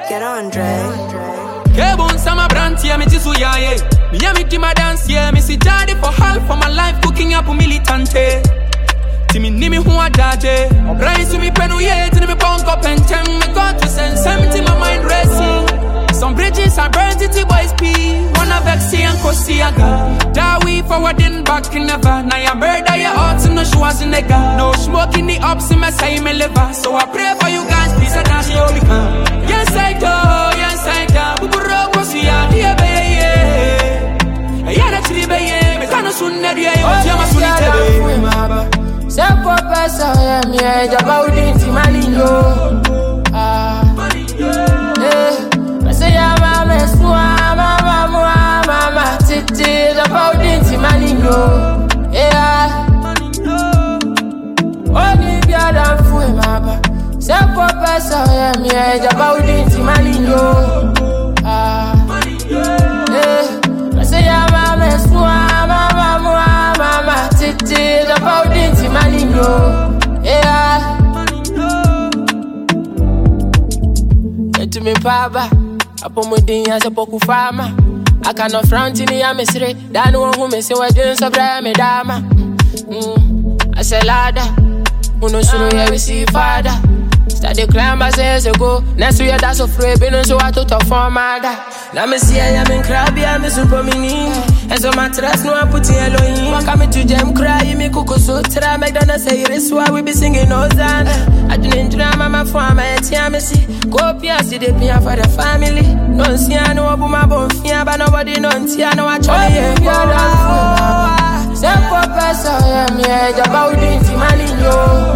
Get on, Dre. Kebun sama brand here, me tisu ya ye. Me ya me di my dance here, me si daddy for half of my life cooking up a militante. Timi ni mi huwa daje. Rise mi penu ye, tini mi punk up and tem. Me got to send something my mind racing. Some bridges are burnt into boys P. One of Vexi and Kosiaga. That we forwarding back in never. Now ya murder your hearts in no shoes in nigga. No smoke in the ups in my side me liver. So I pray for you guys, please and dash you become. Yes I do, yes I do. Buburo Kosia, dear baby. Yana chili baby. Me kano sunne diye. Yama sunite baby. Sepo pesa ya miye Jabaudi Timalinyo. Say ya mama swa mama titi Jabaudi Timalinyo. Yeah. Oni biada mfue maba. Sepo pesa ya miye Jabaudi Timalinyo. Say ya mama swa mama titi Jabaudi Timalinyo. Yeah. To me paba. Apo mudinya se poku fama. Aka no front ni ya mesre. Danu won hu me se wadin so bra me dama. Aselada. Uno sunu ya we see father. Study climb as years ago. Next year that's so free. Been so I to form mother. Now me see I am in crabby. I'm a super mini. And so my trust no I put in Elohim. Walk me to jam cry. Me kuku so try. McDonald's say this why we be singing Ozan. I didn't drama my farm. I tell me see. Go pia see the pia for the family. Don't see I know about my bone fear. But nobody don't see I know I try. Sepo pesa ya miye Jabaudi Timalinyo.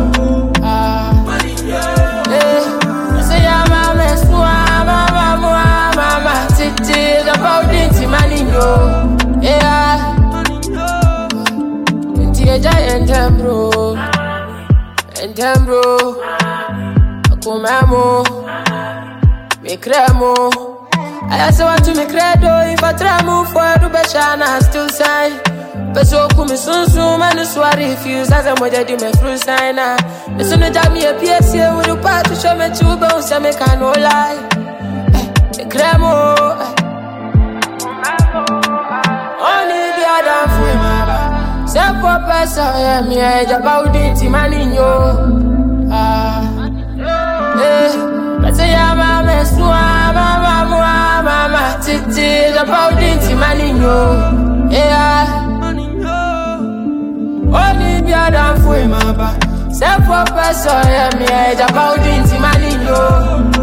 Say ya mama swa mama titi Jabaudi Timalinyo. Yeah. Ntie giant bro. Entembro. Akumamo. Me cremo. I also want to me credo. If I try move forward to Beshana, I still sign. Peso kumi sunsun manu swari refuse as I'm with you me through signer. The sooner that me a PSA with a part to show me two bones and make I no lie. The cremo. Only the other for my Sepo pesa ya miye Jabaudi Timalinyo. Say ya mama swa mama titi Jabaudi Timalinyo. Yeah. Only biada mfue maba. Sepo pesa ya miye Jabaudi Timalinyo.